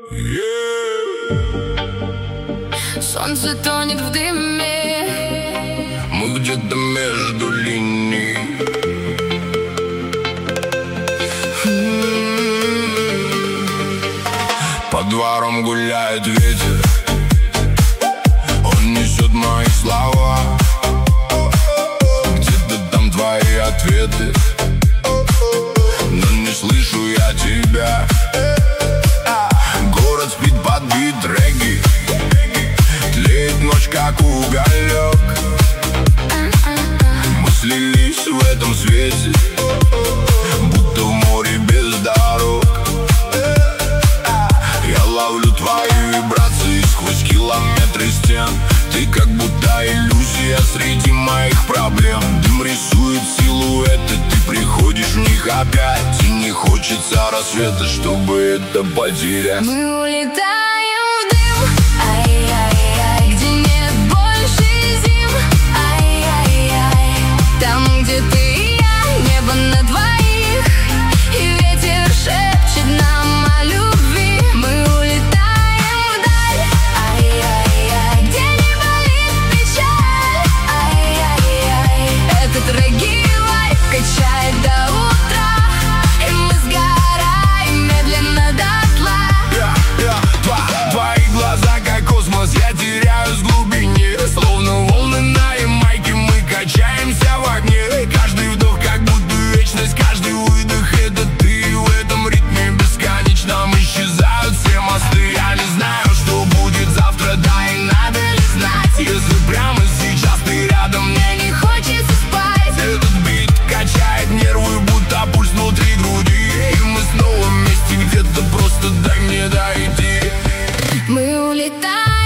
Солнце тонет в дыме, мы где-то между линий. По дворам гуляет ветер, он несет мои слова. Где-то там твои ответы, но не слышу я тебя. Город спит под бит регги, тлеет ночь как уголек. Мы слились в этом свете, будто в море без дорог. Я ловлю твои вибрации сквозь километры стен. Ты как будто иллюзия среди моих проблем. Дым рисует силуэты, ты приходишь в них опять. И не хочется рассвета, чтобы это потерять. мы улетаем в дым, ай-яй-яй, где нет больше зим, ай-яй-яй. Там, где ты и я, небо на двоих, и ветер шепчет нам о любви. Мы улетаем вдаль, ай-яй-яй, где не болит печаль, ай-яй-яй. Этот регги-лайф качает до утра, и мы сгораем медленно дотла. Твои глаза как космос, я теряюсь в глубине. Словно волны на Ямайке, мы качаемся в огне. Каждый вдох как будто вечность, каждый выдох — это ты. В этом ритме бесконечном исчезают все мосты. Я не знаю, что будет завтра, да и надо ли знать. Если прямо сейчас ты рядом, мне не хочется спать. Этот бит качает нервы, будто пульс внутри груди. И мы снова вместе где-то, просто дай мне дойти. Мы улетаем